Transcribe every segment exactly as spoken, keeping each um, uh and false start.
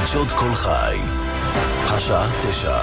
חדשות כל חי, השעה תשע.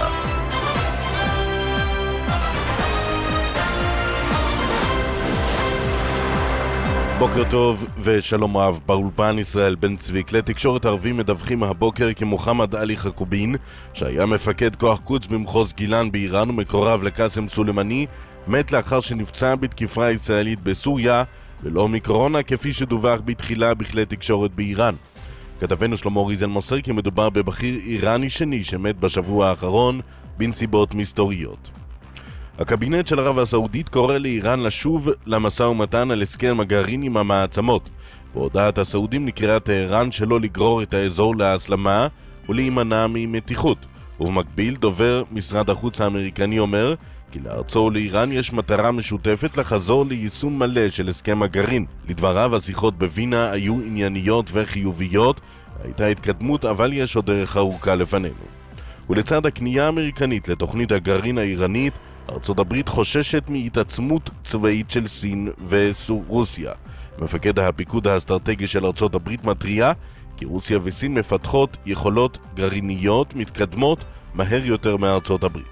בוקר טוב ושלום רב. באולפן ישראל בן צבי. כלי תקשורת ערבים מדווחים הבוקר כי מוחמד עלי חקובין, שהיה מפקד כוח קודס במחוז גילן באיראן ומקורב לקאסם סולימני, מת לאחר שנפצע בתקיפה ישראלית בסוריה ולא מקורונה כפי שדווח בתחילה בכלי תקשורת באיראן. כתבנו שלמה ריזל מוסר כי מדובר בבחיר איראני שני שמת בשבוע האחרון בנסיבות מסתוריות. הקבינט של ערב הסעודית קורא לאיראן לשוב למשא ומתן על הסכם הגרעין עם המעצמות. בהודעת הסעודים נקראה טהרן שלא לגרור את האזור להסלמה ולהימנע ממתיחות. ובמקביל דובר משרד החוץ האמריקני אומר כי לארצו ולאיראן יש מטרה משותפת לחזור ליישום מלא של הסכם הגרעין. לדבריו השיחות בווינה היו ענייניות וחיוביות, הייתה התקדמות אבל יש עוד דרך ארוכה לפנינו. ולצד הכניעה האמריקנית לתוכנית הגרעין האיראנית, ארצות הברית חוששת מהתעצמות צבאית של סין ורוסיה. מפקד הפיקוד האסטרטגי של ארצות הברית מתריע כי רוסיה וסין מפתחות יכולות גרעיניות מתקדמות מהר יותר מארצות הברית.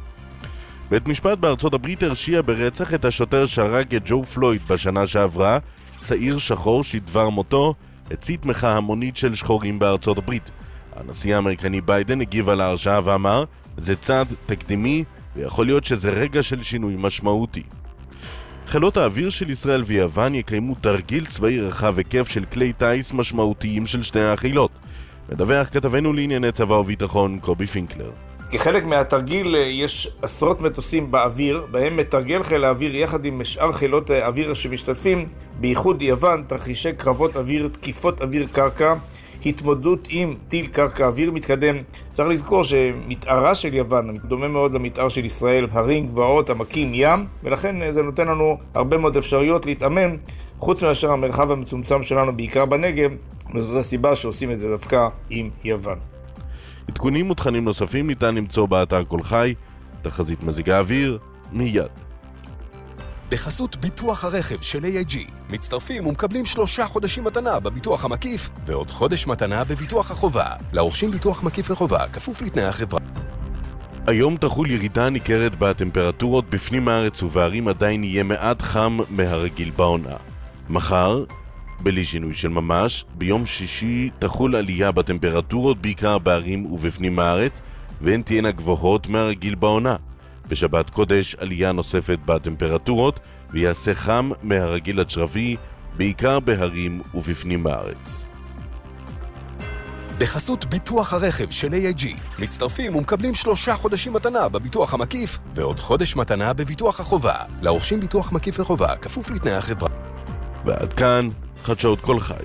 בית משפט בארצות הברית הרשיע ברצח את השוטר שהרג את ג'ו פלויד בשנה שעברה, צעיר שחור שדבר מותו הצית מחאה המונית של שחורים בארצות הברית. הנשיא האמריקני ביידן הגיב על ההרשעה ואמר, זה צעד תקדימי ויכול להיות שזה רגע של שינוי משמעותי. חילות האוויר של ישראל ויוון יקיימו תרגיל צבאי רחב היקף של כלי טייס משמעותיים של שני החילות. מדווח כתבנו לענייני צבא וביטחון קובי פינקלר. כחלק מהתרגיל יש עשרות מטוסים באוויר, בהם מתרגל חיל האוויר יחד עם שאר חילות האוויר שמשתתפים, בייחוד יוון, תרחישי קרבות אוויר, תקיפות אוויר קרקע, התמודדות עם טיל קרקע אוויר מתקדם. צריך לזכור שמתארה של יוון דומה מאוד למתאר של ישראל, הרים, גבעות, עמקים, ים, ולכן זה נותן לנו הרבה מאוד אפשרויות להתאמן, חוץ מאשר המרחב המצומצם שלנו בעיקר בנגב, וזאת הסיבה שעושים את זה דווקא עם יוון. עדכונים ותכנים נוספים ניתן למצוא באתר כל חי. תחזית מזג האוויר מיד. בחסות ביטוח הרכב של איי איי ג'י מצטרפים ומקבלים שלושה חודשים מתנה בביטוח המקיף ועוד חודש מתנה בביטוח החובה. לרוכשים ביטוח מקיף וחובה כפוף לתנאי החברה. היום תחול ירידה ניכרת בטמפרטורות בפנים הארץ ובערים עדיין יהיה מעט חם מהרגיל בעונה. מחר בלי שינוי של ממש, ביום שישי תחול עלייה בטמפרטורות בעיקר בערים ובפנים הארץ והן תהיינה גבוהות מהרגיל בעונה. בשבת קודש עלייה נוספת בטמפרטורות ויעשה חם מהרגיל הצרבי בעיקר בהרים ובפנים הארץ. בחסות ביטוח הרכב של איי איי ג'י מצטרפים ומקבלים שלושה חודשים מתנה בביטוח המקיף ועוד חודש מתנה בביטוח החובה. לרוכשים ביטוח מקיף וחובה כפוף לתנאי החברה. ועד כאן חדשות כל חי.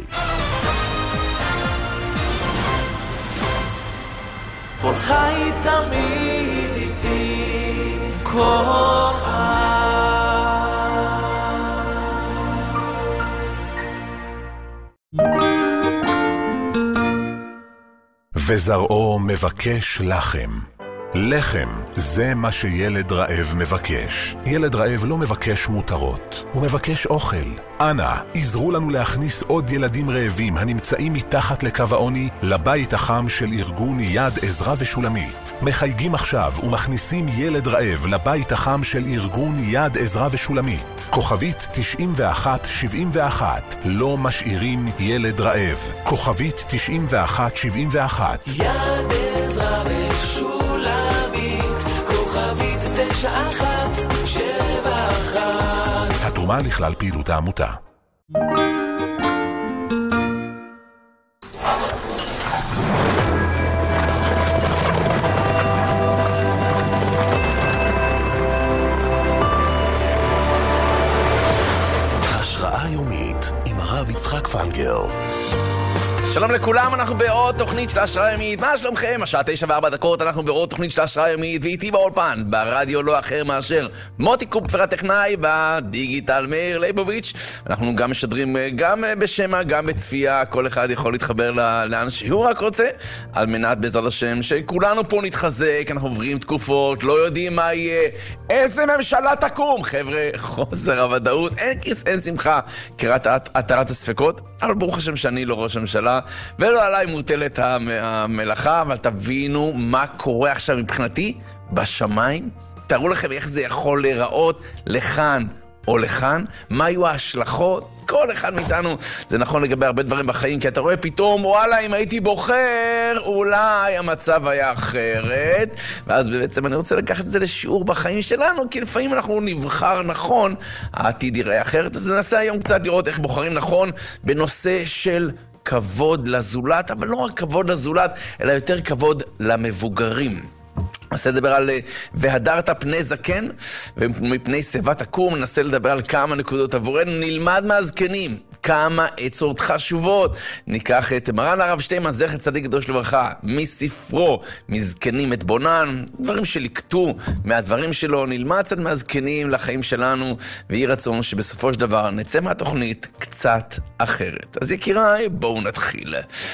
כל חי תמיד איתי, כל חי. וזרעו מבקש לחם. לחם, זה מה שילד רעב מבקש. ילד רעב לא מבקש מותרות, הוא מבקש אוכל. אנא, עזרו לנו להכניס עוד ילדים רעבים הנמצאים מתחת לקו העוני לבית החם של ארגון יד עזרה ושולמית. מחייגים עכשיו ומכניסים ילד רעב לבית החם של ארגון יד עזרה ושולמית. כוכבית תשעים ואחת שבעים ואחת. לא משאירים ילד רעב. כוכבית תשעים ואחת שבעים ואחת. יד עזרה ושולמית, כוכבית תשע אחת שבע אחת. התרומה לכלל פעילות העמותה. השראה יומית עם הרב יצחק פנגר. שלום לכולם, אנחנו בעוד תוכנית של השראה ימית. מה שלומכם? השעה תשע וארבע דקות, אנחנו בעוד תוכנית של השראה ימית, ואיתי באולפן, ברדיו לא אחר מאשר מוטי קופפר הטכנאי, בדיגיטל מאיר ליבוביץ'. אנחנו גם משדרים גם בשמה, גם בצפייה, כל אחד יכול להתחבר לאן שהוא רק רוצה, על מנת בעזרת השם שכולנו פה נתחזק. אנחנו עוברים תקופות, לא יודעים מה יהיה, איזה ממשלה תקום. חבר'ה, חוסר הוודאות, אין כיס, אין שמחה, קראת התרת הספקות, אבל ברוך השם שאני לא ראש הממשלה, עליך, ולא עליי מוטלת המלאכה, אבל תבינו מה קורה עכשיו מבחינתי בשמיים. תראו לכם איך זה יכול להיראות לכאן או לכאן, מה היו ההשלכות. כל אחד מאיתנו, זה נכון לגבי הרבה דברים בחיים, כי אתה רואה פתאום, וואלה, אם הייתי בוחר, אולי המצב היה אחרת, ואז בעצם אני רוצה לקחת את זה לשיעור בחיים שלנו, כי לפעמים אנחנו נבחר נכון, העתיד יראה אחרת, אז ננסה היום קצת לראות איך בוחרים נכון בנושא של כבוד לזולת, אבל לא רק כבוד לזולת, אלא יותר כבוד למבוגרים. ננסה לדבר על והדרת פני זקן, ומפני שיבה תקום, ננסה לדבר על כמה נקודות עבורנו, נלמד מהזקנים, כמה עצות חשובות. ניקח את מרן הרב שטיימן, זכר צדיק קדוש לברכה, מספרו, מזקנים את בונן, דברים שלקטו מהדברים שלו, נלמד קצת מהזקנים לחיים שלנו, ויהי רצון שבסופו של דבר נצא מהתוכנית קצת אחרת. אז יקיריי, בואו נתחיל.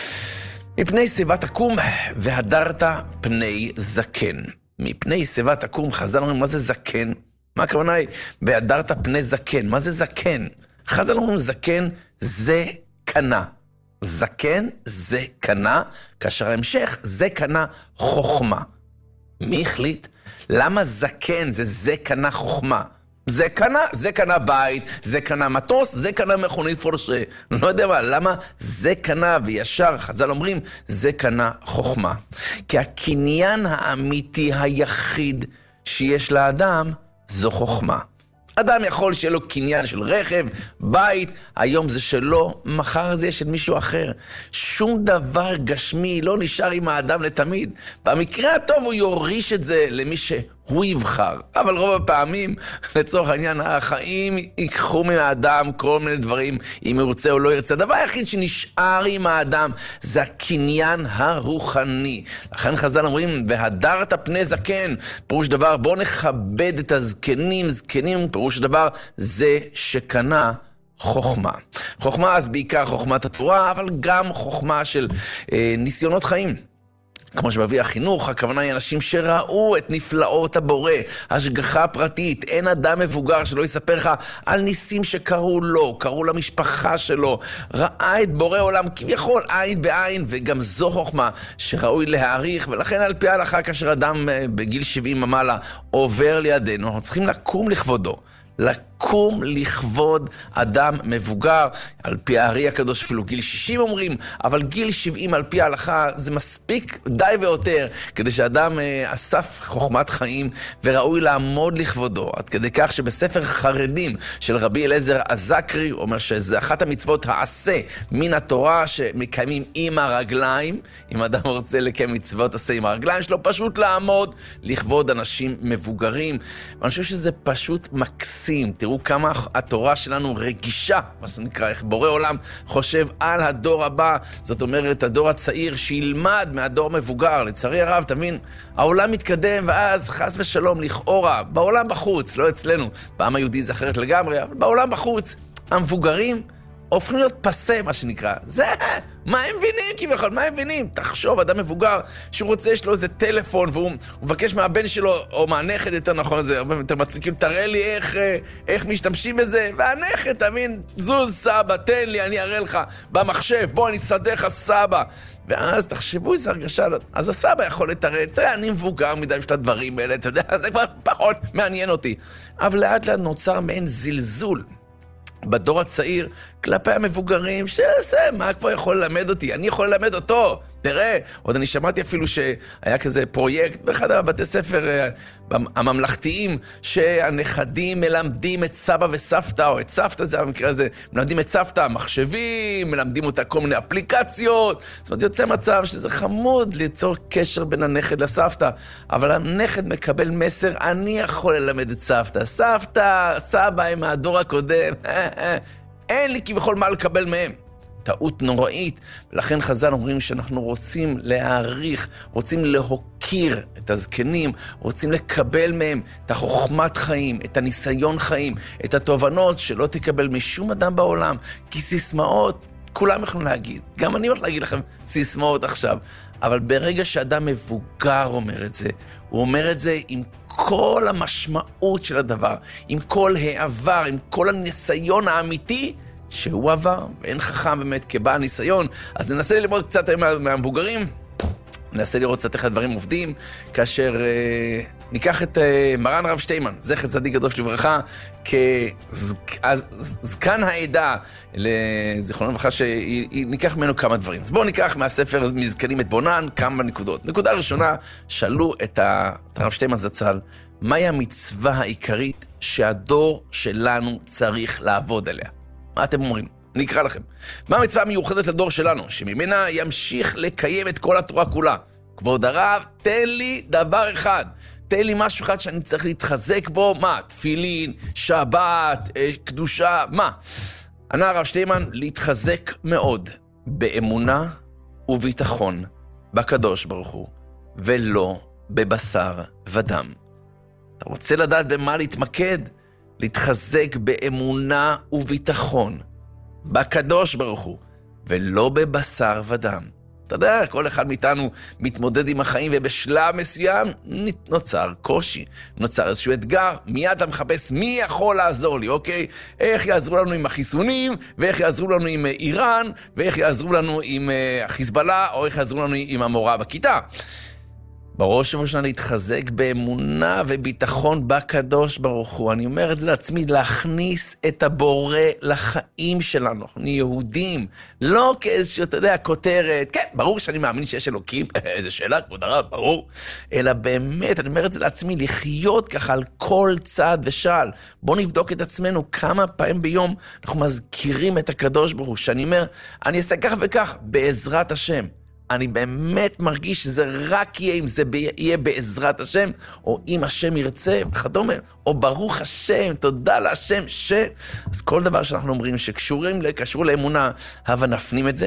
מפני שיבה תקום והדרת פני זקן. מפני שיבה תקום, חז"ל אומרים, מה זה זקן? מה הכוונה היא? והדרת פני זקן. מה זה זקן? חז"ל אומרים, זקן זה קנה. זקן זה קנה, כאשר ההמשך זה קנה חוכמה. מי החליט? למה זקן זה זה קנה חוכמה? זה קנה, זה קנה בית, זה קנה מטוס, זה קנה מכונית פורשה. לא יודע מה, למה זה קנה, וישר חז"ל אומרים, זה קנה חוכמה. כי הקניין האמיתי היחיד שיש לאדם, זו חוכמה. אדם יכול שיהיה לו קניין של רכב, בית, היום זה שלו, מחר זה של מישהו אחר. שום דבר גשמי לא נשאר עם האדם לתמיד. במקרה הטוב הוא יוריש את זה למי שהוא יבחר. אבל רוב הפעמים, לצורך העניין, החיים ייקחו מהאדם כל מיני דברים, אם הוא ירצה או לא ירצה. הדבר היחיד שנשאר עם האדם זה הקניין הרוחני. לכן חז"ל אומרים, והדרת פני זקן, פירוש דבר, בואו נכבד את הזקנים, זקנים, פירוש דבר, זה שקנה חוכמה. חוכמה אז בעיקר חוכמת התורה, אבל גם חוכמה של אה, ניסיונות חיים. כמו שבביא החינוך, הכוונה היא אנשים שראו את נפלאות הבורא, השגחה פרטית. אין אדם מבוגר שלא יספר לך על ניסים שקראו לו, קראו למשפחה שלו, ראה את בורא עולם כביכול עין בעין, וגם זו חוכמה שראוי להעריך, ולכן על פי ההלכה כאשר אדם בגיל שבעים ומעלה עובר לידינו, אנחנו צריכים לקום לכבודו. לקום לכבוד אדם מבוגר, על פי הארי הקדוש אפילו גיל שישים אומרים, אבל גיל שבעים על פי ההלכה זה מספיק די ויותר, כדי שאדם אה, אסף חוכמת חיים וראוי לעמוד לכבודו, עד כדי כך שבספר חרדים של רבי אלעזר הזקרי, אומר שזה אחת המצוות העשה מן התורה שמקיימים עם הרגליים, אם אדם רוצה לקיים מצוות עשה עם הרגליים שלו, פשוט לעמוד לכבוד אנשים מבוגרים, ואני חושב שזה פשוט מקסים. תראו כמה התורה שלנו רגישה, מה שנקרא, איך בורא עולם חושב על הדור הבא, זאת אומרת, הדור הצעיר שילמד מהדור מבוגר. לצערי הרב, תבין, העולם מתקדם, ואז חס ושלום, לכאורה, בעולם בחוץ, לא אצלנו, בעם היהודי זה אחרת לגמרי, אבל בעולם בחוץ, המבוגרים הופכים להיות פסה, מה שנקרא. זה, מה הם מבינים כביכול? מה הם מבינים? תחשוב, אדם מבוגר שהוא רוצה, יש לו איזה טלפון, והוא מבקש מהבן שלו, או מהנכד יותר נכון, זה הרבה יותר מצחיק, כאילו, תראה לי איך, איך משתמשים בזה, והנכד, תבין, זוז סבא, תן לי, אני אראה לך במחשב, בוא אני אסדר לך סבא. ואז תחשבו איזה הרגשה, אז הסבא יכול לתרץ, אני מבוגר מדי בשביל הדברים האלה, אתה יודע, זה כבר פחות מעניין אותי. אבל לאט לאט נוצר מעין זלזול בדור הצעיר, כלפי המבוגרים, שעשה, מה כבר יכול ללמד אותי? אני יכול ללמד אותו. תראה, עוד אני שמעתי אפילו שהיה כזה פרויקט באחד הבתי ספר הממלכתיים, שהנכדים מלמדים את סבא וסבתא, או את סבתא, זה במקרה הזה, מלמדים את סבתא מחשבים, מלמדים אותה כל מיני אפליקציות. זאת אומרת, יוצא מצב שזה חמוד ליצור קשר בין הנכד לסבתא, אבל הנכד מקבל מסר, אני יכול ללמד את סבתא. סבתא, סבא הם מהדור הקודם, אין לי כביכול מה לקבל מהם. טעות נוראית, ולכן חז"ל אומרים שאנחנו רוצים להעריך, רוצים להוקיר את הזקנים, רוצים לקבל מהם את החוכמת חיים, את הניסיון חיים, את התובנות שלא תקבל משום אדם בעולם, כי סיסמאות, כולם יכולים להגיד, גם אני הולך להגיד לכם סיסמאות עכשיו, אבל ברגע שאדם מבוגר אומר את זה, הוא אומר את זה עם כל המשמעות של הדבר, עם כל העבר, עם כל הניסיון האמיתי, שהוא עבר, ואין חכם באמת כבעל ניסיון, אז ננסה ללמוד קצת מה, מהמבוגרים, ננסה לראות קצת איך הדברים עובדים, כאשר אה, ניקח את אה, מרן הרב שטיימן, זכר צדיק קדוש לברכה, כזקן העדה, לזיכרונו לברכה, שניקח ממנו כמה דברים. אז בואו ניקח מהספר מזקנים את בונן כמה נקודות. נקודה ראשונה, שאלו את הרב שטיימן זצ"ל, מהי המצווה העיקרית שהדור שלנו צריך לעבוד עליה? מה אתם אומרים? אני אקרא לכם. מה המצווה המיוחדת לדור שלנו, שממנה ימשיך לקיים את כל התורה כולה? כבוד הרב, תן לי דבר אחד. תן לי משהו אחד שאני צריך להתחזק בו. מה? תפילין, שבת, קדושה, מה? ענה הרב שטיימן, להתחזק מאוד באמונה וביטחון בקדוש ברוך הוא, ולא בבשר ודם. אתה רוצה לדעת במה להתמקד? להתחזק באמונה וביטחון בקדוש ברוך הוא, ולא בבשר ודם. אתה יודע, כל אחד מאיתנו מתמודד עם החיים, ובשלב מסוים נוצר קושי, נוצר איזשהו אתגר, מיד אתה מחפש מי יכול לעזור לי, אוקיי? איך יעזרו לנו עם החיסונים, ואיך יעזרו לנו עם איראן, ואיך יעזרו לנו עם החיזבאללה, או איך יעזרו לנו עם המורה בכיתה. בראש ובראשונה להתחזק באמונה וביטחון בקדוש ברוך הוא. אני אומר את זה לעצמי, להכניס את הבורא לחיים שלנו. אנחנו יהודים, לא כאיזושהי, אתה יודע, כותרת. כן, ברור שאני מאמין שיש אלוקים, איזה שאלה, כבוד הרב, ברור. אלא באמת, אני אומר את זה לעצמי, לחיות ככה על כל צעד ושעל. בואו נבדוק את עצמנו כמה פעמים ביום אנחנו מזכירים את הקדוש ברוך הוא, שאני אומר, אני אעשה כך וכך, בעזרת השם. אני באמת מרגיש שזה רק יהיה אם זה יהיה בעזרת השם, או אם השם ירצה, וכדומה, או ברוך השם, תודה להשם, ש... אז כל דבר שאנחנו אומרים שקשורים לקשור לאמונה, הבה נפנים את זה.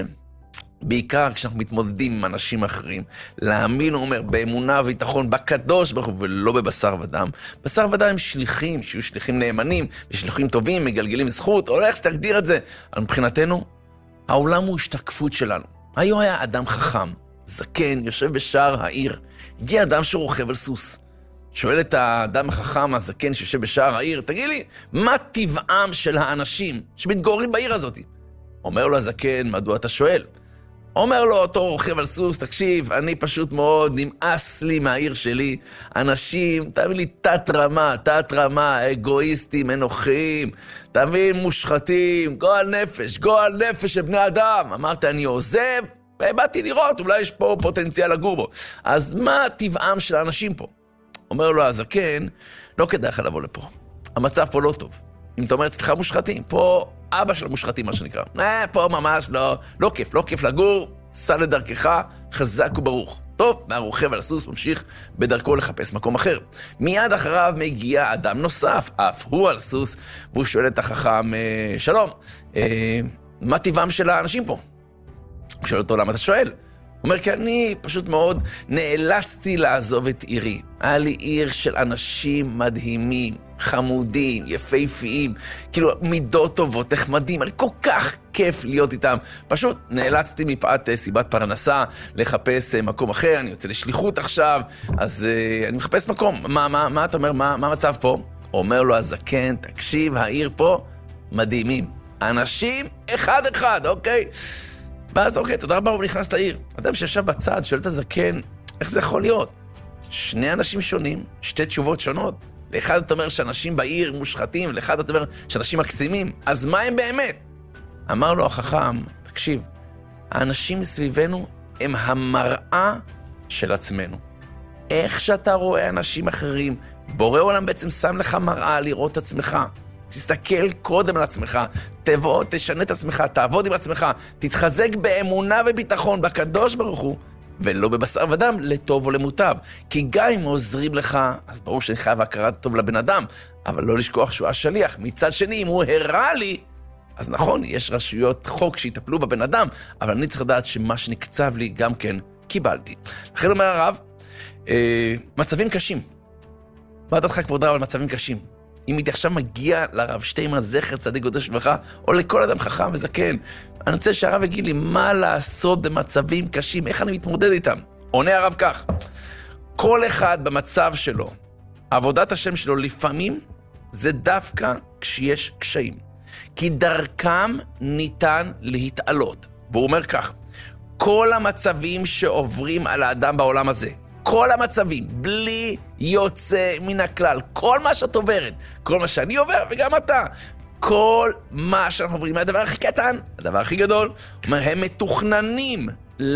בעיקר כשאנחנו מתמודדים עם אנשים אחרים, להאמין, הוא אומר, באמונה וביטחון בקדוש ברוך הוא, ולא בבשר ודם. בשר ודם הם שליחים, שיהיו שליחים נאמנים, ושליחים טובים, מגלגלים זכות, או איך שתגדיר את זה. אבל מבחינתנו, העולם הוא השתקפות שלנו. היו היה אדם חכם, זקן, יושב בשער העיר. הגיע אדם שרוכב על סוס. שואל את האדם החכם, הזקן שיושב בשער העיר, תגיד לי, מה טבעם של האנשים שמתגוררים בעיר הזאת? אומר לו הזקן, מדוע אתה שואל? אומר לו אותו רוכב על סוס, תקשיב, אני פשוט מאוד נמאס לי מהעיר שלי. אנשים, תאמין לי, תת רמה, תת רמה, אגואיסטים, אנוכיים, תאמין, מושחתים, גועל נפש, גועל נפש של בני אדם. אמרת, אני עוזב, ובאתי לראות, אולי יש פה פוטנציאל לגור בו. אז מה טבעם של האנשים פה? אומר לו הזקן, לא כדאי לך לבוא לפה. המצב פה לא טוב. אם אתה אומר, אצלך מושחתים, פה אבא של המושחתים, מה שנקרא. אה, פה ממש לא, לא כיף, לא כיף לגור, סע לדרכך, חזק וברוך. טוב, והרוכב על הסוס ממשיך בדרכו לחפש מקום אחר. מיד אחריו מגיע אדם נוסף, אף הוא על סוס, והוא שואל את החכם, שלום, אה, מה טבעם של האנשים פה? הוא שואל אותו, למה אתה שואל? הוא אומר, כי אני פשוט מאוד נאלצתי לעזוב את עירי. היה לי עיר של אנשים מדהימים, חמודים, יפהפיים, כאילו מידות טובות, נחמדים, אני כל כך כיף להיות איתם. פשוט נאלצתי מפאת סיבת פרנסה לחפש מקום אחר, אני יוצא לשליחות עכשיו, אז uh, אני מחפש מקום. מה, מה, מה אתה אומר, מה, מה המצב פה? אומר לו הזקן, תקשיב, העיר פה מדהימים. אנשים אחד אחד, אוקיי? ואז אוקיי, תודה רבה, הוא נכנס לעיר. אדם שישב בצד, שואל את הזקן, איך זה יכול להיות? שני אנשים שונים, שתי תשובות שונות. לאחד אתה אומר שאנשים בעיר מושחתים, לאחד אתה אומר שאנשים מקסימים, אז מה הם באמת? אמר לו החכם, תקשיב, האנשים מסביבנו הם המראה של עצמנו. איך שאתה רואה אנשים אחרים, בורא עולם בעצם שם לך מראה לראות את עצמך. תסתכל קודם על עצמך, תבוא, תשנה את עצמך, תעבוד עם עצמך, תתחזק באמונה וביטחון בקדוש ברוך הוא, ולא בבשר ודם, לטוב או למוטב. כי גם אם עוזרים לך, אז ברור שאני חייב הכרת טוב לבן אדם, אבל לא לשכוח שהוא השליח. מצד שני, אם הוא הרע לי, אז נכון, יש רשויות חוק שיטפלו בבן אדם, אבל אני צריך לדעת שמה שנקצב לי גם כן קיבלתי. לכן אומר הרב, אה, מצבים קשים. מה דעתך כבוד הרב על מצבים קשים? אם הייתי עכשיו מגיע לרב שטיימן זכר צדיק קדוש לברכה, או לכל אדם חכם וזקן, אני רוצה שהרב יגיד לי מה לעשות במצבים קשים, איך אני מתמודד איתם. עונה הרב כך, כל אחד במצב שלו, עבודת השם שלו לפעמים, זה דווקא כשיש קשיים. כי דרכם ניתן להתעלות. והוא אומר כך, כל המצבים שעוברים על האדם בעולם הזה, כל המצבים, בלי יוצא מן הכלל, כל מה שאת עוברת, כל מה שאני עובר וגם אתה, כל מה שאנחנו עוברים מהדבר הכי קטן, הדבר הכי גדול, אומר, הם מתוכננים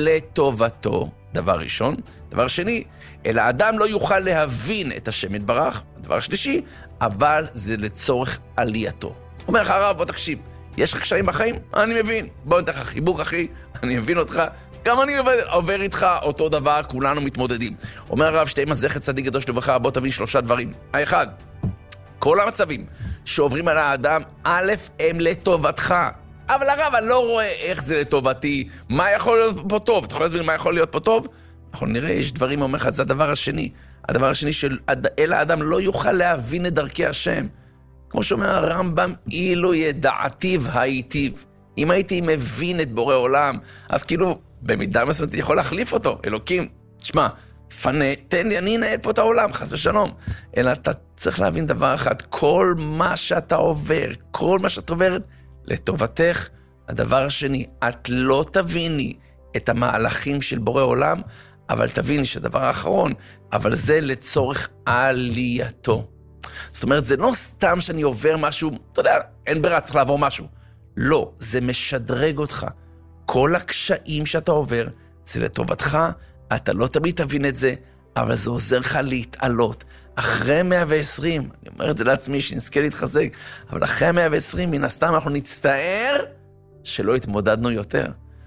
לטובתו, דבר ראשון. דבר שני, אלא האדם לא יוכל להבין את השם יתברך, דבר שלישי, אבל זה לצורך עלייתו. אומר לך הרב, בוא תקשיב, יש לך קשיים בחיים? אני מבין. בוא נתן לך חיבוק אחי, אני מבין אותך, גם אני עובר, עובר איתך אותו דבר, כולנו מתמודדים. אומר הרב, שתהיה מזכת צדיק קדוש לברכה, בוא תביא שלושה דברים. האחד, כל המצבים שעוברים על האדם, א', הם לטובתך. אבל הרב, אני לא רואה איך זה לטובתי, מה יכול להיות פה טוב? אתה יכול להסביר מה יכול להיות פה טוב? אנחנו נראה, יש דברים, אומר לך, זה הדבר השני. הדבר השני של אל האדם לא יוכל להבין את דרכי השם. כמו שאומר הרמב"ם, אילו ידעתיו הייטיב. אם הייתי מבין את בורא עולם, אז כאילו, במידה מסוימת יכול להחליף אותו. אלוקים, תשמע, פנה, תן לי, אני אנהל פה את העולם, חס ושלום. אלא אתה צריך להבין דבר אחד, כל מה שאתה עובר, כל מה שאת עוברת, לטובתך. הדבר השני, את לא תביני את המהלכים של בורא עולם, אבל תביני שהדבר האחרון, אבל זה לצורך עלייתו. זאת אומרת, זה לא סתם שאני עובר משהו, אתה יודע, אין ברירה, צריך לעבור משהו. לא, זה משדרג אותך. כל הקשיים שאתה עובר, זה לטובתך, אתה לא תמיד תבין את זה, אבל זה עוזר לך להתעלות. אחרי מאה ועשרים, אני אומר את זה לעצמי, שנזכה להתחזק, אבל אחרי מאה ועשרים, מן הסתם אנחנו נצטער שלא התמודדנו יותר.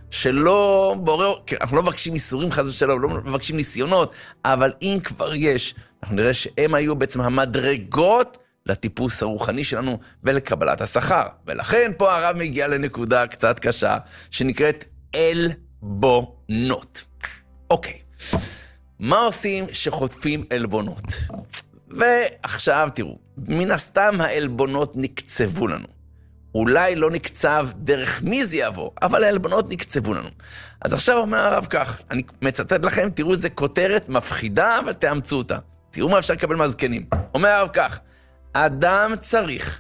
שלא, בורא, אנחנו לא מבקשים איסורים חס ושלום, לא מבקשים ניסיונות, אבל אם כבר יש, אנחנו נראה שהם היו בעצם המדרגות לטיפוס הרוחני שלנו ולקבלת השכר. ולכן פה הרב מגיע לנקודה קצת קשה, שנקראת אלבונות. אוקיי, מה עושים שחוטפים אלבונות? ועכשיו תראו, מן הסתם האלבונות נקצבו לנו. אולי לא נקצב דרך מי זה יבוא, אבל האלבונות נקצבו לנו. אז עכשיו אומר הרב כך, אני מצטט לכם, תראו איזה כותרת מפחידה, אבל תאמצו אותה. תראו מה אפשר לקבל מהזקנים. אומר הרב כך, אדם צריך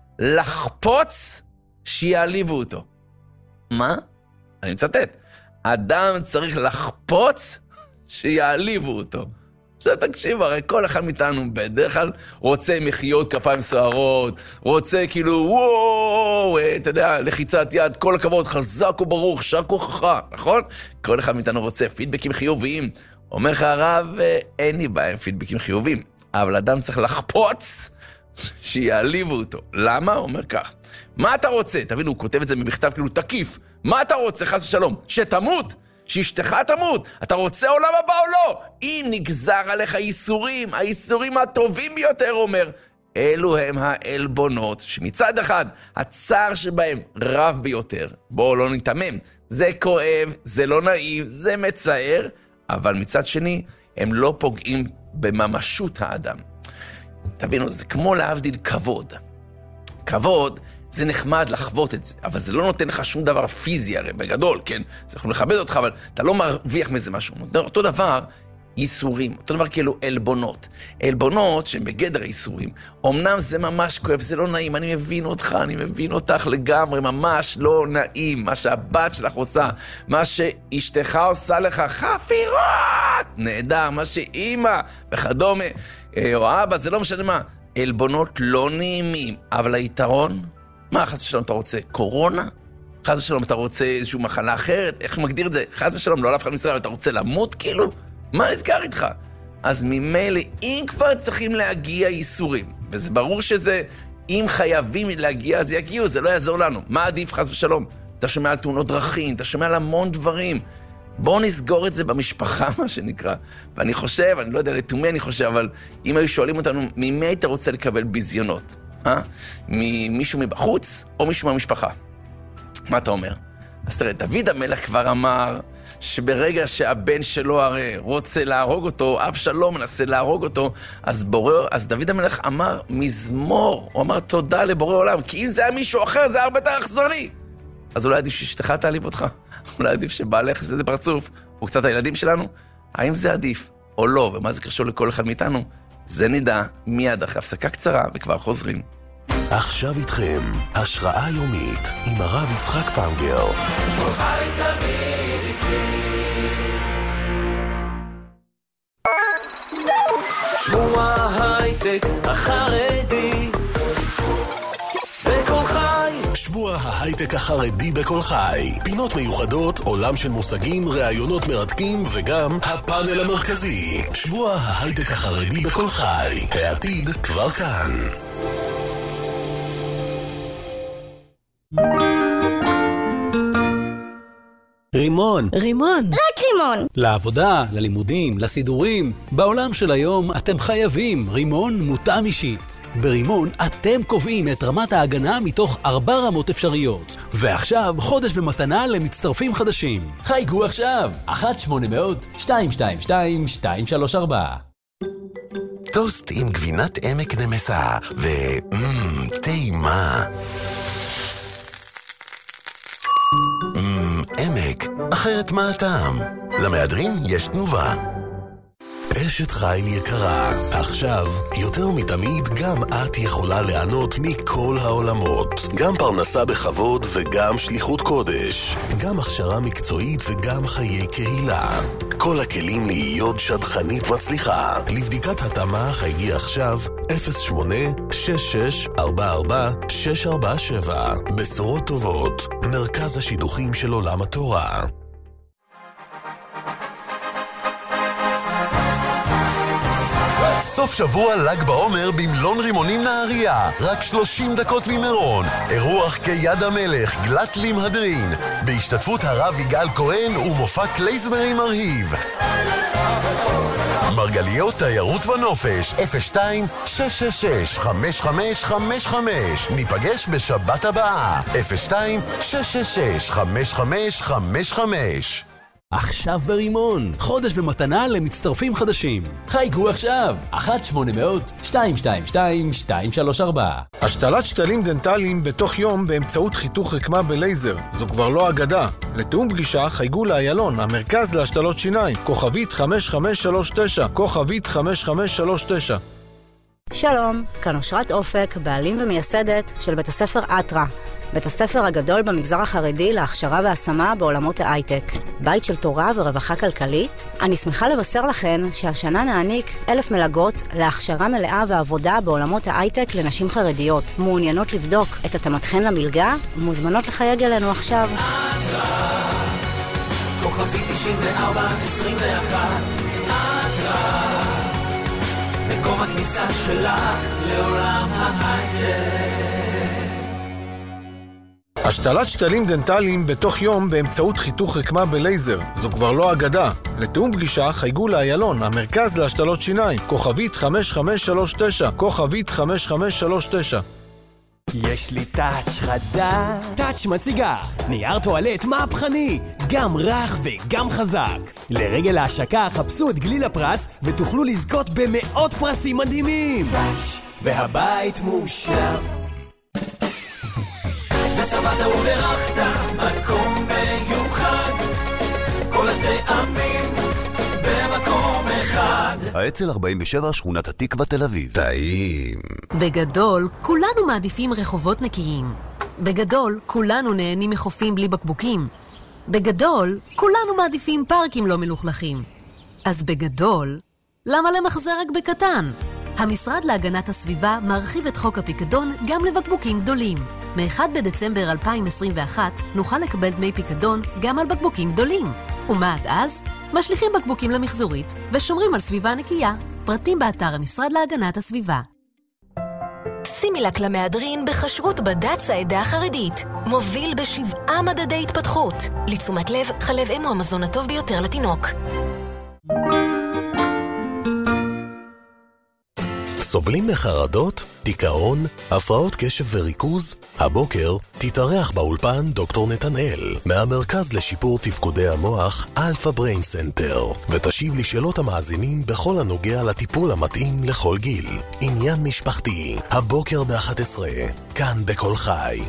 לחפוץ שיעליבו אותו. מה? אני מצטט. אדם צריך לחפוץ שיעליבו אותו. עכשיו תקשיב, הרי כל אחד מאיתנו בדרך כלל רוצה מחיאות כפיים סוערות, רוצה כאילו וואו, אתה יודע, לחיצת יד, כל הכבוד, חזק וברוך, שר כוחך, נכון? כל אחד מאיתנו רוצה פידבקים חיוביים. אומר לך הרב, אין לי בעיה עם פידבקים חיוביים, אבל אדם צריך לחפוץ שיעליבו אותו. למה? הוא אומר כך, מה אתה רוצה? תבינו, הוא כותב את זה במכתב כאילו תקיף. מה אתה רוצה, חס ושלום? שתמות? שאשתך תמות? אתה רוצה עולם הבא או לא? אם נגזר עליך איסורים, האיסורים הטובים ביותר, אומר, אלו הם האלבונות, שמצד אחד, הצער שבהם רב ביותר. בואו לא נתמם. זה כואב, זה לא נעים, זה מצער, אבל מצד שני, הם לא פוגעים בממשות האדם. תבינו, זה כמו להבדיל כבוד. כבוד זה נחמד לחוות את זה, אבל זה לא נותן לך שום דבר פיזי, הרי בגדול, כן? זה יכול לכבד אותך, אבל אתה לא מרוויח מזה משהו. אותו דבר, איסורים, אותו דבר כאילו אלבונות. אלבונות שהם בגדר האיסורים. אמנם זה ממש כואב, זה לא נעים, אני מבין אותך, אני מבין אותך לגמרי, ממש לא נעים. מה שהבת שלך עושה, מה שאשתך עושה לך, חפירות! נהדר, מה שאימא וכדומה, או אבא, זה לא משנה מה. אלבונות לא נעימים, אבל היתרון, מה חס ושלום אתה רוצה? קורונה? חס ושלום אתה רוצה איזושהי מחלה אחרת? איך מגדיר את זה? חס ושלום, לא להפך מישראל, אתה רוצה למות כאילו? מה נסגר איתך? אז ממילא, אם כבר צריכים להגיע איסורים, וזה ברור שזה, אם חייבים להגיע, אז יגיעו, זה לא יעזור לנו. מה עדיף חס ושלום? אתה שומע על תאונות דרכים, אתה שומע על המון דברים. בואו נסגור את זה במשפחה, מה שנקרא. ואני חושב, אני לא יודע לתומי אני חושב, אבל אם היו שואלים אותנו, ממי היית רוצה לקבל ביזיונות? אה? ממישהו מבחוץ או מישהו מהמשפחה? מה אתה אומר? אז תראה, דוד המלך כבר אמר שברגע שהבן שלו הרי רוצה להרוג אותו, אבשלום מנסה להרוג אותו, אז, בורא, אז דוד המלך אמר מזמור, הוא אמר תודה לבורא עולם, כי אם זה היה מישהו אחר זה הרבה יותר אכזרי. אז אולי עדיף שאשתך תעליב אותך, אולי עדיף שבעלך זה פרצוף, או קצת הילדים שלנו, האם זה עדיף או לא, ומה זה קשור לכל אחד מאיתנו, זה נדע מיד אחרי הפסקה קצרה וכבר חוזרים. עכשיו איתכם, השראה יומית עם הרב יצחק פנגר. כל חי תמיד איתי. שבוע ההייטק החרדי בכל חי. שבוע ההייטק החרדי בכל חי. פינות מיוחדות, עולם של מושגים, רעיונות מרתקים וגם הפאנל המרכזי. שבוע ההייטק החרדי בכל חי. העתיד כבר כאן. רימון. רימון. רק רימון. לעבודה, ללימודים, לסידורים. בעולם של היום אתם חייבים רימון מותאם אישית. ברימון אתם קובעים את רמת ההגנה מתוך ארבע רמות אפשריות. ועכשיו חודש במתנה למצטרפים חדשים. חייגו עכשיו. אחת שמונה מאות שתיים שתיים שתיים שתיים שלוש ארבע. טוסט עם גבינת עמק נמסה ו... מmm, טעימה. מmm, עמק, אחרת מה הטעם? למהדרין יש תנובה. אשת חיל יקרה, עכשיו יותר מתמיד גם את יכולה ליהנות מכל העולמות. גם פרנסה בכבוד וגם שליחות קודש. גם הכשרה מקצועית וגם חיי קהילה. כל הכלים להיות שדכנית מצליחה. לבדיקת התאמה חייגי עכשיו אפס שמונה שש שש ארבע ארבע שש ארבע שבע. בשורות טובות, מרכז השידוכים של עולם התורה. סוף שבוע ל"ג בעומר במלון רימונים נהריה, רק שלושים דקות ממירון. אירוח כיד המלך, גלת למהדרין, בהשתתפות הרב יגאל כהן ומופע קלייזמרי מרהיב. מרגליות תיירות ונופש, אפס שתיים שש שש שש חמש חמש חמש חמש. ניפגש בשבת הבאה, אפס שתיים שש שש שש חמש חמש חמש חמש. עכשיו ברימון, חודש במתנה למצטרפים חדשים. חייגו עכשיו, אחת שמונה מאות שתיים שתיים שתיים שתיים שלוש ארבע. השתלת שתלים דנטליים בתוך יום באמצעות חיתוך רקמה בלייזר. זו כבר לא אגדה. לתאום פגישה חייגו לאיילון, המרכז להשתלות שיניים, כוכבית חמש חמש שלוש תשע, כוכבית חמש חמש שלוש תשע. שלום, כאן אושרת אופק, בעלים ומייסדת של בית הספר אטרה. בית הספר הגדול במגזר החרדי להכשרה והשמה בעולמות ההייטק. בית של תורה ורווחה כלכלית. אני שמחה לבשר לכן שהשנה נעניק אלף מלגות להכשרה מלאה ועבודה בעולמות ההייטק לנשים חרדיות. מעוניינות לבדוק את התאמתכן למלגה? מוזמנות לחייג אלינו עכשיו. אטרה, כוכבי תשעים וארבע עשרים ואחת. אטרה, מקום הכניסה שלך לעולם ההייטק. השתלת שתלים דנטליים בתוך יום באמצעות חיתוך רקמה בלייזר. זו כבר לא אגדה. לתאום פגישה חייגו לאיילון, המרכז להשתלות שיניים, כוכבית חמש חמש שלוש תשע, כוכבית חמש חמש שלוש תשע. יש לי טאץ' חדש, טאץ' מציגה, נייר טואלט מהפכני, גם רך וגם חזק. לרגל ההשקה חפשו את גליל הפרס ותוכלו לזכות במאות פרסים מדהימים. טאץ' והבית מושלם. וסברת וברכת מקום מיוחד, כל הטעמים במקום אחד. האצ"ל ארבעים ושבע, שכונת התקווה, תל אביב. טעים. בגדול, כולנו מעדיפים רחובות נקיים. בגדול, כולנו נהנים מחופים בלי בקבוקים. בגדול, כולנו מעדיפים פארקים לא מלוכלכים. אז בגדול, למה למחזר רק בקטן? המשרד להגנת הסביבה מרחיב את חוק הפיקדון גם לבקבוקים גדולים. מ-אחד בדצמבר אלפיים עשרים ואחת נוכל לקבל דמי פיקדון גם על בקבוקים גדולים. ומה עד אז? משליכים בקבוקים למחזורית ושומרים על סביבה נקייה. פרטים באתר המשרד להגנת הסביבה. סימילק למהדרין בחשרות בד"ץ העדה החרדית. מוביל בשבעה מדדי התפתחות. לתשומת לב, חלב אם הוא המזון הטוב ביותר לתינוק. סובלים מחרדות, דיכאון, הפרעות קשב וריכוז? הבוקר תתארח באולפן דוקטור נתנאל מהמרכז לשיפור תפקודי המוח אלפא בריין סנטר, ותשיב לשאלות המאזינים בכל הנוגע לטיפול המתאים לכל גיל. עניין משפחתי, הבוקר ב-אחת עשרה, כאן בכל חי.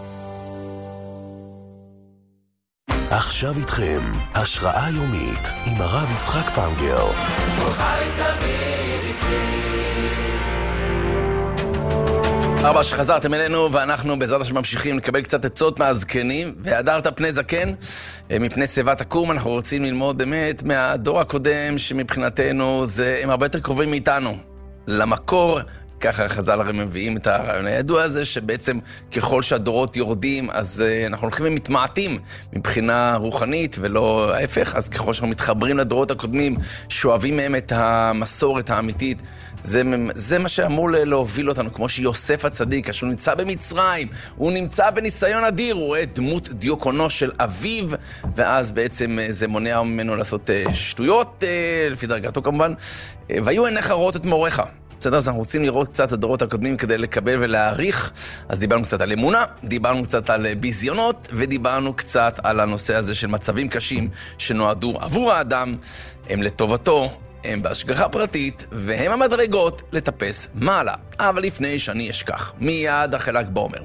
עכשיו איתכם, השראה יומית עם הרב יצחק פנגר. כל חי תמיד איתי. ארבע שחזרתם אלינו, ואנחנו בעזרת השם ממשיכים לקבל קצת עצות מהזקנים, והדרת פני זקן מפני שיבה תקום. אנחנו רוצים ללמוד באמת מהדור הקודם, שמבחינתנו זה, הם הרבה יותר קרובים מאיתנו למקור. ככה חז"ל הרי מביאים את הרעיון הידוע הזה, שבעצם ככל שהדורות יורדים, אז אנחנו הולכים ומתמעטים מבחינה רוחנית, ולא ההפך. אז ככל שאנחנו מתחברים לדורות הקודמים, שואבים מהם את המסורת האמיתית, זה, זה מה שאמור להוביל אותנו, כמו שיוסף הצדיק, כשהוא נמצא במצרים, הוא נמצא בניסיון אדיר, הוא רואה דמות דיוקונו של אביו, ואז בעצם זה מונע ממנו לעשות שטויות, לפי דרגתו כמובן, והיו עיניך רואות את מוריך. בסדר, אז אנחנו רוצים לראות קצת את הדורות הקודמים כדי לקבל ולהעריך. אז דיברנו קצת על אמונה, דיברנו קצת על ביזיונות, ודיברנו קצת על הנושא הזה של מצבים קשים שנועדו עבור האדם, הם לטובתו, הם בהשגחה פרטית, והם המדרגות לטפס מעלה. אבל לפני שאני אשכח, מיד אחרי ל"ג בעומר,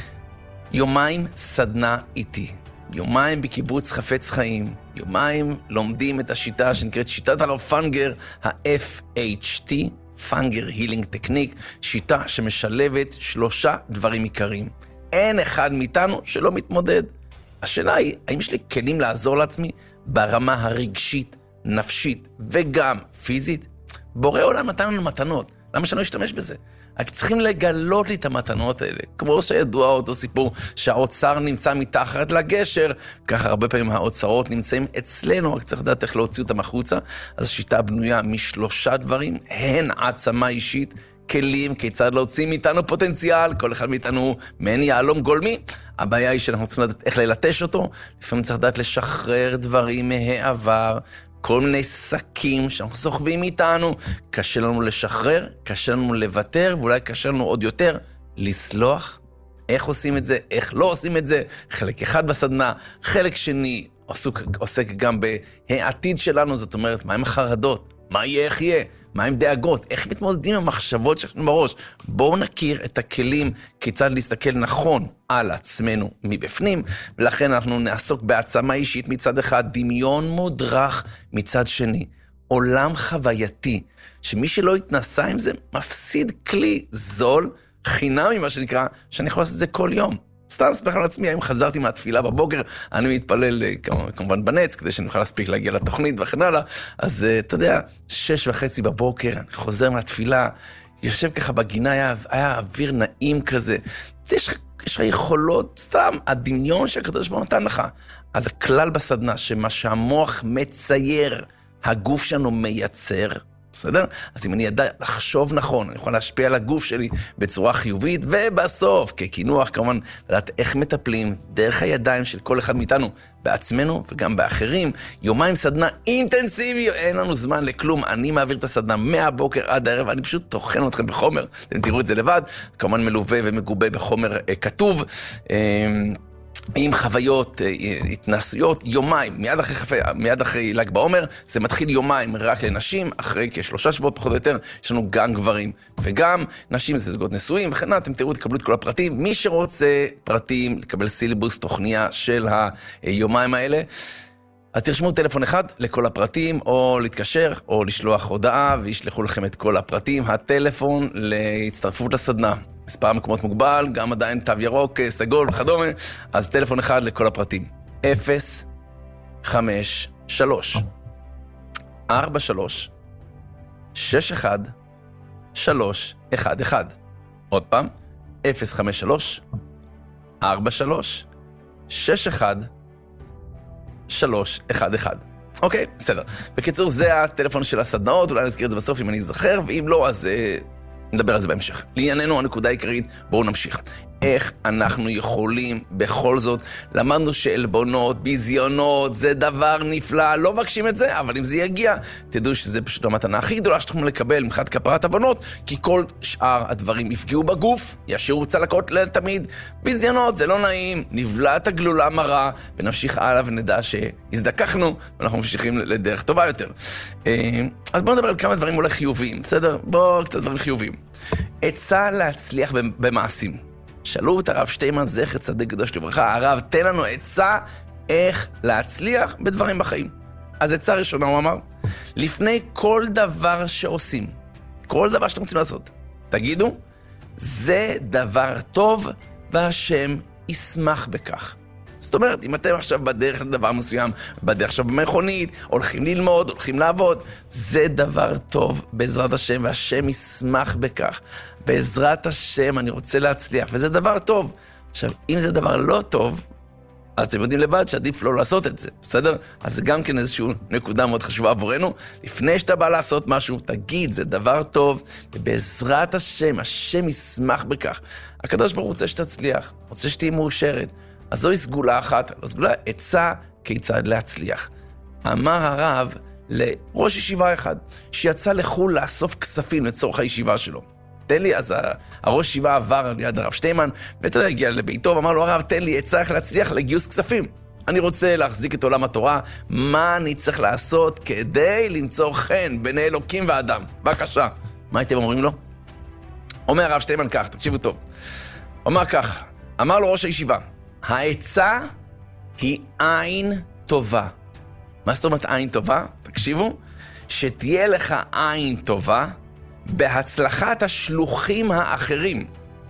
יומיים סדנה איתי, יומיים בקיבוץ חפץ חיים, יומיים לומדים את השיטה שנקראת שיטת הרב פנגר, ה-אף אייץ' טי, פנגר הילינג טכניק, שיטה שמשלבת שלושה דברים עיקריים. אין אחד מאיתנו שלא מתמודד. השאלה היא, האם יש לי כלים לעזור לעצמי ברמה הרגשית, נפשית וגם פיזית? בורא עולם נתן לנו מתנות, למה שאני לא אשתמש בזה? רק צריכים לגלות לי את המתנות האלה. כמו שידוע אותו סיפור שהאוצר נמצא מתחת לגשר, ככה הרבה פעמים האוצרות נמצאים אצלנו, רק צריך לדעת איך להוציא אותם החוצה. אז השיטה בנויה משלושה דברים, הן עצמה אישית, כלים, כיצד להוציא מאיתנו פוטנציאל, כל אחד מאיתנו מעין יהלום גולמי. הבעיה היא שאנחנו צריכים לדעת איך ללטש אותו, לפעמים צריך לדעת לשחרר דברים מהעבר, כל מיני שקים שאנחנו סוחבים איתנו, קשה לנו לשחרר, קשה לנו לוותר, ואולי קשה לנו עוד יותר לסלוח. איך עושים את זה, איך לא עושים את זה, חלק אחד בסדנה, חלק שני עוסק, עוסק גם בהעתיד שלנו, זאת אומרת, מה עם החרדות, מה יהיה, איך יהיה, מה עם דאגות, איך מתמודדים עם המחשבות שלנו בראש. בואו נכיר את הכלים, כיצד להסתכל נכון על עצמנו מבפנים, ולכן אנחנו נעסוק בעצמה אישית מצד אחד, דמיון מודרך מצד שני, עולם חווייתי, שמי שלא התנסה עם זה, מפסיד כלי זול, חינמי מה שנקרא, שאני יכול לעשות את זה כל יום. סתם אספר על עצמי, היום חזרתי מהתפילה בבוקר, אני מתפלל כמובן בנץ, כדי שאני אוכל להספיק להגיע לתוכנית וכן הלאה, אז אתה יודע, שש וחצי בבוקר, אני חוזר מהתפילה, יושב ככה בגינה, היה, היה אוויר נעים כזה, יש, יש לך יכולות, סתם, הדמיון שהקדוש ברוך הוא נתן לך. אז הכלל בסדנה, שמה שהמוח מצייר, הגוף שלנו מייצר, בסדר? אז אם אני ידע לחשוב נכון, אני יכול להשפיע על הגוף שלי בצורה חיובית, ובסוף, ככינוח, כמובן, לדעת איך מטפלים דרך הידיים של כל אחד מאיתנו, בעצמנו וגם באחרים. יומיים סדנה אינטנסיבי, אין לנו זמן לכלום, אני מעביר את הסדנה מהבוקר עד הערב, אני פשוט תוכן אתכם בחומר, אתם תראו את זה לבד, כמובן מלווה ומגובה בחומר כתוב, עם חוויות, התנסויות, יומיים, מיד אחרי, חפי, מיד אחרי ל"ג בעומר, זה מתחיל יומיים רק לנשים, אחרי כשלושה שבועות פחות או יותר, יש לנו גם גברים, וגם נשים זה זוגות נשואים, וכן אתם תראו, תקבלו את כל הפרטים, מי שרוצה פרטים, לקבל סילבוס, תוכניה של היומיים האלה, אז תרשמו טלפון אחד לכל הפרטים, או להתקשר, או לשלוח הודעה, וישלחו לכם את כל הפרטים, הטלפון להצטרפות לסדנה. מספר מקומות מוגבל, גם עדיין תו ירוק, סגול וכדומה, אז טלפון אחד לכל הפרטים. אפס חמש שלוש ארבע שלוש שש אחד שלוש אחד אחד. עוד פעם, אפס חמש שלוש ארבע שלוש שש אחד שלוש אחד אחד. אוקיי, בסדר. בקיצור, זה הטלפון של הסדנאות, אולי נזכיר את זה בסוף אם אני אזכר, ואם לא, אז uh, נדבר על זה בהמשך. לענייננו, הנקודה העיקרית, בואו נמשיך. איך אנחנו יכולים בכל זאת, למדנו שעלבונות, ביזיונות, זה דבר נפלא, לא מבקשים את זה, אבל אם זה יגיע, תדעו שזה פשוט המתנה הכי גדולה שאתם לקבל מחד כפרת עוונות, כי כל שאר הדברים יפגעו בגוף, ישאירו צלקות לתמיד, ביזיונות זה לא נעים, נבלע את הגלולה מרה, ונמשיך הלאה ונדע שהזדכחנו, ואנחנו ממשיכים לדרך טובה יותר. אז בואו נדבר על כמה דברים אולי חיוביים, בסדר? בואו קצת דברים חיוביים. עצה להצליח במעשים. שאלו את הרב שטיימן זכר צדיק קדוש לברכה, הרב תן לנו עצה איך להצליח בדברים בחיים. אז עצה ראשונה הוא אמר, לפני כל דבר שעושים, כל דבר שאתם רוצים לעשות, תגידו, זה דבר טוב, והשם ישמח בכך. זאת אומרת, אם אתם עכשיו בדרך לדבר מסוים, בדרך עכשיו במכונית, הולכים ללמוד, הולכים לעבוד, זה דבר טוב בעזרת השם, והשם ישמח בכך. בעזרת השם אני רוצה להצליח, וזה דבר טוב. עכשיו, אם זה דבר לא טוב, אז אתם יודעים לבד שעדיף לא לעשות את זה, בסדר? אז זה גם כן איזושהי נקודה מאוד חשובה עבורנו. לפני שאתה בא לעשות משהו, תגיד, זה דבר טוב, ובעזרת השם, השם ישמח בכך. הקדוש ברוך הוא רוצה שתצליח, רוצה שתהיה מאושרת. אז זוהי סגולה אחת, לא סגולה, עצה כיצד להצליח. אמר הרב לראש ישיבה אחד, שיצא לחול לאסוף כספים לצורך הישיבה שלו. תן לי, אז הראש ישיבה עבר ליד הרב שטיימן, ואתה הגיע לביתו ואמר לו, הרב, תן לי עצה איך להצליח לגיוס כספים. אני רוצה להחזיק את עולם התורה, מה אני צריך לעשות כדי למצוא חן בין אלוקים ואדם? בבקשה. מה הייתם אומרים לו? אומר הרב שטיימן כך, תקשיבו טוב. אומר כך, אמר לו ראש הישיבה, העצה היא עין טובה. מה זאת אומרת עין טובה? תקשיבו, שתהיה לך עין טובה בהצלחת השלוחים האחרים,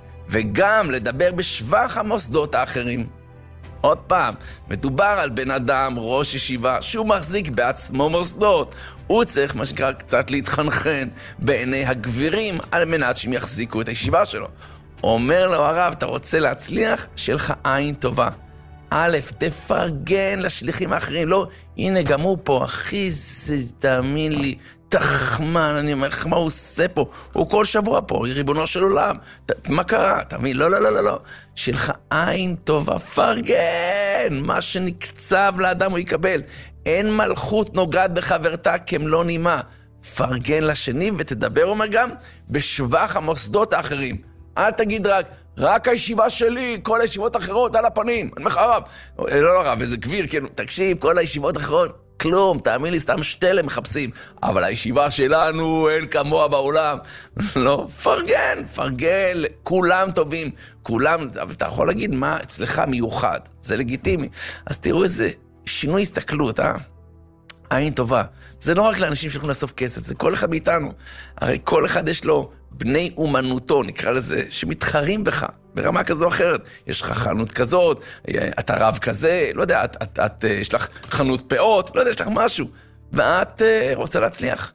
וגם לדבר בשבח המוסדות האחרים. עוד פעם, מדובר על בן אדם, ראש ישיבה, שהוא מחזיק בעצמו מוסדות. הוא צריך, מה שנקרא, קצת להתחנחן בעיני הגבירים, על מנת שהם יחזיקו את הישיבה שלו. אומר לו הרב, אתה רוצה להצליח? שיהיה לך עין טובה. א', תפרגן לשליחים האחרים. לא, הנה גם הוא פה, אחי, זה, תאמין לי, תחמן, אני אומר לך, מה הוא עושה פה? הוא כל שבוע פה, ריבונו של עולם. ת, מה קרה? תאמין, לא, לא, לא, לא, לא. שיהיה לך עין טובה, פרגן. מה שנקצב לאדם הוא יקבל. אין מלכות נוגעת בחברתה כמלוא נימה. פרגן לשני ותדבר אומר גם בשבח המוסדות האחרים. אל תגיד רק, רק הישיבה שלי, כל הישיבות האחרות על הפנים. אני מחרב. לא, לא רב, איזה גביר, כן, תקשיב, כל הישיבות האחרות, כלום, תאמין לי, סתם שתלם מחפשים. אבל הישיבה שלנו, אין כמוה בעולם. לא, פרגן, פרגן, כולם טובים, כולם, אבל אתה יכול להגיד מה אצלך מיוחד, זה לגיטימי. אז תראו איזה שינוי הסתכלות, אה? עין טובה. זה לא רק לאנשים שיכולים לאסוף כסף, זה כל אחד מאיתנו. הרי כל אחד יש לו בני אומנותו, נקרא לזה, שמתחרים בך, ברמה כזו או אחרת. יש לך חנות כזאת, אתה רב כזה, לא יודע, את, את, את, יש לך חנות פאות, לא יודע, יש לך משהו. ואת uh, רוצה להצליח.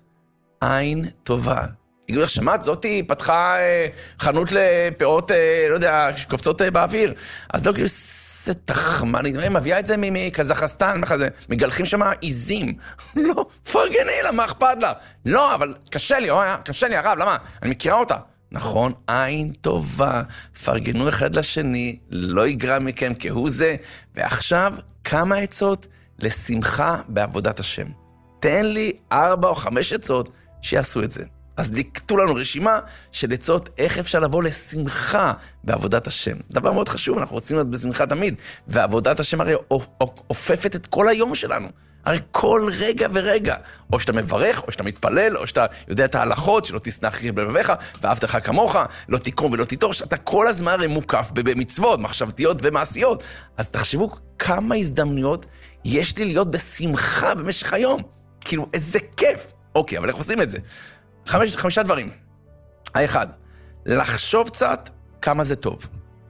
עין טובה. יגידו לך, שמעת, זאתי פתחה uh, חנות לפאות, uh, לא יודע, שקופצות uh, באוויר. אז לא כאילו, זה תחמנית, היא מביאה את זה מקזחסטן, מגלחים שם עיזים. לא, פרגני לה, מה אכפת לה? לא, אבל קשה לי, קשה לי הרב, למה? אני מכירה אותה. נכון, עין טובה, פרגנו אחד לשני, לא יגרע מכם כהוא זה, ועכשיו כמה עצות לשמחה בעבודת השם. תן לי ארבע או חמש עצות שיעשו את זה. אז לקטו לנו רשימה של עצות איך אפשר לבוא לשמחה בעבודת השם. דבר מאוד חשוב, אנחנו רוצים להיות בשמחה תמיד, ועבודת השם הרי אופפת את כל היום שלנו. הרי כל רגע ורגע, או שאתה מברך, או שאתה מתפלל, או שאתה יודע את ההלכות, שלא תשנח ריב בלבביך, ואהבת לך כמוך, לא תיקום ולא תיטור, שאתה כל הזמן הרי מוקף במצוות, מחשבתיות ומעשיות. אז תחשבו כמה הזדמנויות יש לי להיות בשמחה במשך היום. כאילו, איזה כיף. אוקיי, אבל איך עושים את זה? חמש, חמישה דברים. האחד, לחשוב קצת כמה זה טוב.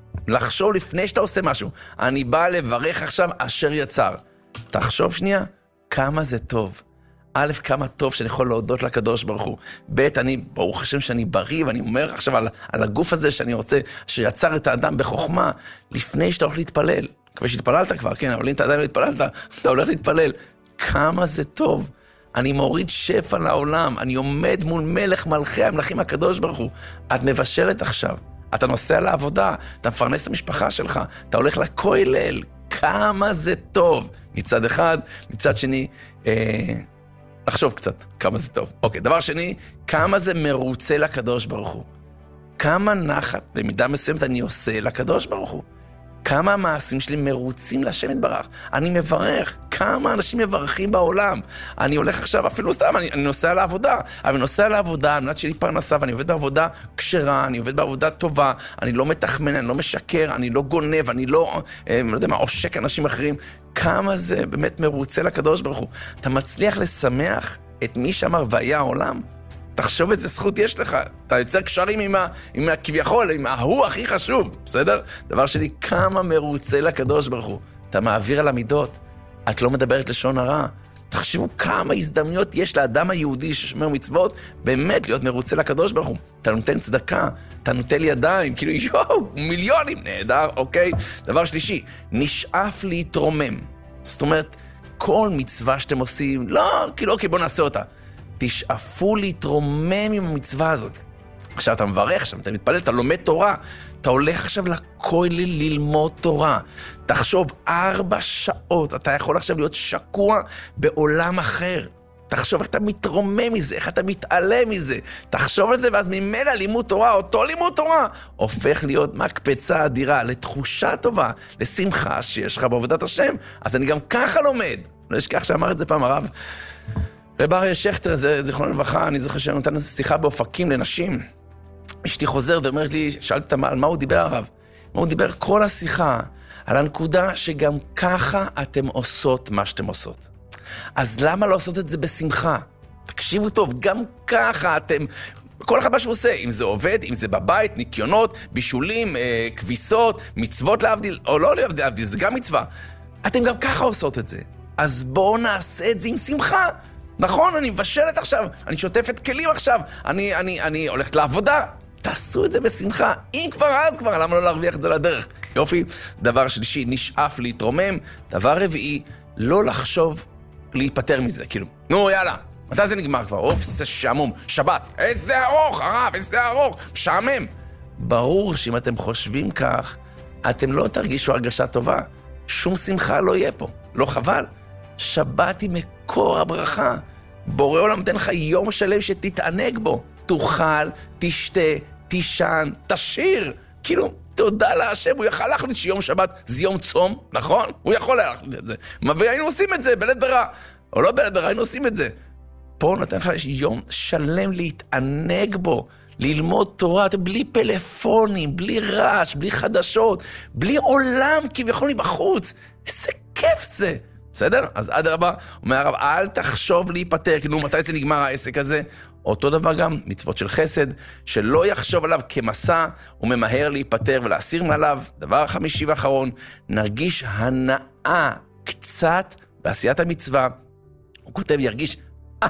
לחשוב לפני שאתה עושה משהו. אני בא לברך עכשיו אשר יצר. תחשוב שנייה, כמה זה טוב. א', כמה טוב שאני יכול להודות לקדוש ברוך הוא. ב', אני, ברוך השם שאני בריא, ואני אומר עכשיו על, על הגוף הזה שאני רוצה, שיצר את האדם בחוכמה, לפני שאתה הולך להתפלל. כבר שהתפללת כבר, כן, אבל אם אתה עדיין לא התפללת, אתה הולך להתפלל. כמה זה טוב. אני מוריד שפע לעולם, אני עומד מול מלך מלכי המלכים הקדוש ברוך הוא. את מבשלת עכשיו, אתה נוסע לעבודה, אתה מפרנס את המשפחה שלך, אתה הולך לכולל, כמה זה טוב. מצד אחד, מצד שני, אה, לחשוב קצת כמה זה טוב. אוקיי, דבר שני, כמה זה מרוצה לקדוש ברוך הוא. כמה נחת במידה מסוימת אני עושה לקדוש ברוך הוא. כמה המעשים שלי מרוצים להשם יתברך. אני מברך, כמה אנשים מברכים בעולם. אני הולך עכשיו, אפילו סתם, אני, אני נוסע לעבודה. אני נוסע לעבודה, על מנת שלי פרנסה, ואני עובד בעבודה כשרה, אני עובד בעבודה טובה, אני לא מתחמן, אני לא משקר, אני לא גונב, אני לא, אה, לא יודע מה, עושק אנשים אחרים. כמה זה באמת מרוצה לקדוש ברוך הוא. אתה מצליח לשמח את מי שאמר והיה העולם? תחשוב איזה זכות יש לך. אתה יוצר קשרים עם, ה, עם הכביכול, עם ההוא הכי חשוב, בסדר? דבר שני, כמה מרוצה לקדוש ברוך הוא. אתה מעביר על המידות, את לא מדברת לשון הרע. תחשבו כמה הזדמנויות יש לאדם היהודי ששומר מצוות, באמת להיות מרוצה לקדוש ברוך הוא. אתה נותן צדקה, אתה נוטל ידיים, כאילו יואו, מיליונים, נהדר, אוקיי? דבר שלישי, נשאף להתרומם. זאת אומרת, כל מצווה שאתם עושים, לא, כאילו אוקיי, בוא נעשה אותה. תשאפו להתרומם עם המצווה הזאת. עכשיו אתה מברך, עכשיו אתה מתפלל, אתה לומד תורה, אתה הולך עכשיו לכולל ללמוד תורה. תחשוב, ארבע שעות, אתה יכול עכשיו להיות שקוע בעולם אחר. תחשוב איך אתה מתרומם מזה, איך אתה מתעלם מזה. תחשוב על זה, ואז ממילא לימוד תורה, אותו לימוד תורה, הופך להיות מקפצה אדירה, לתחושה טובה, לשמחה שיש לך בעבודת השם. אז אני גם ככה לומד. לא אשכח שאמר את זה פעם הרב. רב אריה שכטר, זיכרונו לברכה, אני זוכר שאני נותן שיחה באופקים לנשים. אשתי חוזרת ואומרת לי, שאלתי אותה על מה הוא דיבר הרב. מה הוא דיבר כל השיחה, על הנקודה שגם ככה אתם עושות מה שאתם עושות. אז למה לא לעשות את זה בשמחה? תקשיבו טוב, גם ככה אתם, כל אחד מה שהוא עושה, אם זה עובד, אם זה בבית, ניקיונות, בישולים, אה, כביסות, מצוות להבדיל, או לא להבדיל, זה גם מצווה. אתם גם ככה עושות את זה. אז בואו נעשה את זה עם שמחה. נכון, אני מבשלת עכשיו, אני שוטפת כלים עכשיו, אני, אני, אני הולכת לעבודה. תעשו את זה בשמחה. אם כבר אז כבר, למה לא להרוויח את זה לדרך? יופי. דבר שלישי, נשאף להתרומם. דבר רביעי, לא לחשוב להיפטר מזה. כאילו, נו יאללה, מתי זה נגמר כבר? אוף, זה שעמום. שבת, איזה ארוך, הרב, איזה ארוך. משעמם. ברור שאם אתם חושבים כך, אתם לא תרגישו הרגשה טובה. שום שמחה לא יהיה פה. לא חבל. שבת היא מקור הברכה. בורא עולם נותן לך יום שלם שתתענג בו. תאכל, תשתה, תישן, תשיר. כאילו, תודה להשם, הוא יכול להחליט שיום שבת זה יום צום, נכון? הוא יכול להחליט את זה. והיינו עושים את זה בלית ברירה. או לא בלית ברירה, היינו עושים את זה. פה הוא נותן לך יום שלם להתענג בו, ללמוד תורה, בלי פלאפונים, בלי רעש, בלי חדשות, בלי עולם כביכול מבחוץ. איזה כיף זה. בסדר? אז עד רבה, אומר הרב, אל תחשוב להיפטר, כאילו מתי זה נגמר העסק הזה? אותו דבר גם, מצוות של חסד, שלא יחשוב עליו כמסע, וממהר להיפטר ולהסיר מעליו. דבר החמישי ואחרון, נרגיש הנאה קצת בעשיית המצווה. הוא כותב, ירגיש, אה,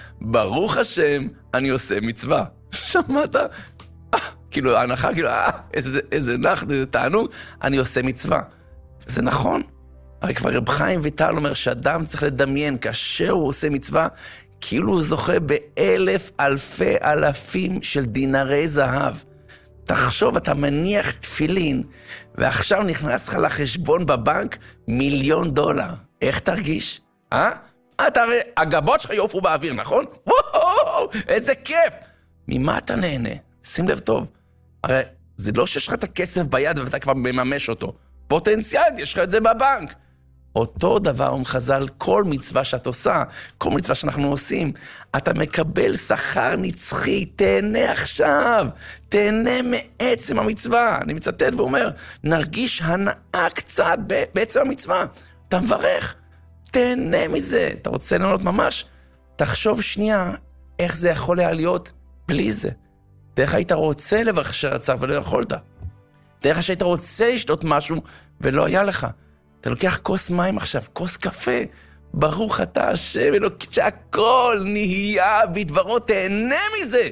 ברוך השם, אני עושה מצווה. שמעת? אה, כאילו, ההנחה, כאילו, אה, איזה, איזה נח, איזה תענוג, אני עושה מצווה. זה נכון. הרי כבר רב חיים ויטל אומר שאדם צריך לדמיין כאשר הוא עושה מצווה, כאילו הוא זוכה באלף אלפי אלפים של דינרי זהב. תחשוב, אתה מניח תפילין, ועכשיו נכנס לך לחשבון בבנק מיליון דולר. איך תרגיש? אה? אתה הרי, הגבות שלך יופו באוויר, נכון? וואו, איזה כיף! ממה אתה נהנה? שים לב טוב. הרי זה לא שיש לך את הכסף ביד ואתה כבר מממש אותו. פוטנציאלית, יש לך את זה בבנק. אותו דבר הוא מחז"ל, כל מצווה שאת עושה, כל מצווה שאנחנו עושים, אתה מקבל שכר נצחי, תהנה עכשיו, תהנה מעצם המצווה. אני מצטט ואומר, נרגיש הנאה קצת בעצם המצווה. אתה מברך, תהנה מזה. אתה רוצה לענות ממש? תחשוב שנייה איך זה יכול להיות בלי זה. דרך היית רוצה לברך שרצה ולא יכולת. דרך שהיית רוצה לשתות משהו ולא היה לך. אתה לוקח כוס מים עכשיו, כוס קפה, ברוך אתה השם, אלוקי שהכל נהיה בדברו, תהנה מזה.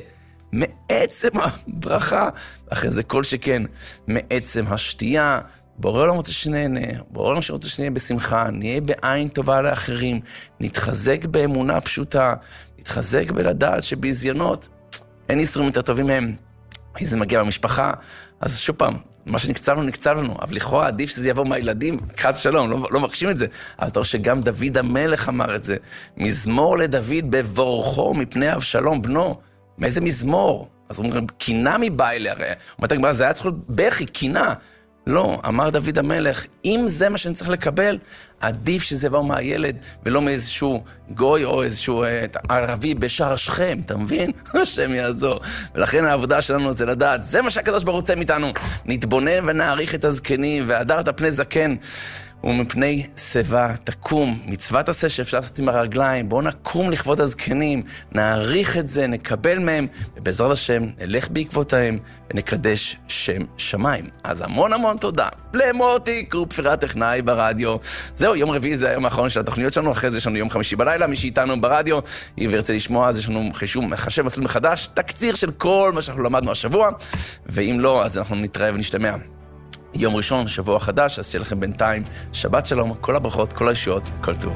מעצם הברכה, אחרי זה כל שכן, מעצם השתייה, בורא עולם רוצה שנהנה, בורא עולם שרוצה שנהיה בשמחה, נהיה בעין טובה לאחרים, נתחזק באמונה פשוטה, נתחזק בלדעת שבזיונות, אין יסורים יותר טובים מהם. אם זה מגיע במשפחה, אז שוב פעם, מה שנקצר לנו, נקצר לנו, אבל לכאורה עדיף שזה יבוא מהילדים, חס ושלום, לא, לא מרגישים את זה. אבל אתה רואה שגם דוד המלך אמר את זה, מזמור לדוד בבורכו מפני אבשלום בנו. מאיזה מזמור? אז הוא אומר, קינה מבא אליה, הרי, הוא אומר, זה היה צריך להיות בכי, קינה. לא, אמר דוד המלך, אם זה מה שאני צריך לקבל, עדיף שזה יבוא מהילד, ולא מאיזשהו גוי או איזשהו אה, ערבי בשער שכם, אתה מבין? השם יעזור. ולכן העבודה שלנו זה לדעת, זה מה שהקדוש ברוך הוא רוצה מאיתנו. נתבונן ונעריך את הזקנים, והדרת פני זקן. ומפני שיבה תקום. מצוות עשה שאפשר לעשות עם הרגליים. בואו נקום לכבוד הזקנים, נעריך את זה, נקבל מהם, ובעזרת השם נלך בעקבותיהם ונקדש שם שמיים. אז המון המון תודה למוטי קופ, טכנאי ברדיו. זהו, יום רביעי זה היום האחרון של התוכניות שלנו, אחרי זה יש לנו יום חמישי בלילה, מי שאיתנו ברדיו, אם ירצה לשמוע, אז יש לנו חישוב מחשב מסלול מחדש, תקציר של כל מה שאנחנו למדנו השבוע, ואם לא, אז אנחנו נתראה ונשתמע. יום ראשון, שבוע חדש, אז שיהיה לכם בינתיים שבת שלום, כל הברכות, כל הישועות, כל טוב.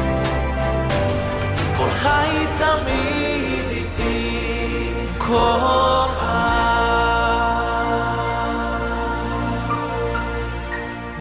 כל חי תמיד איתי, כל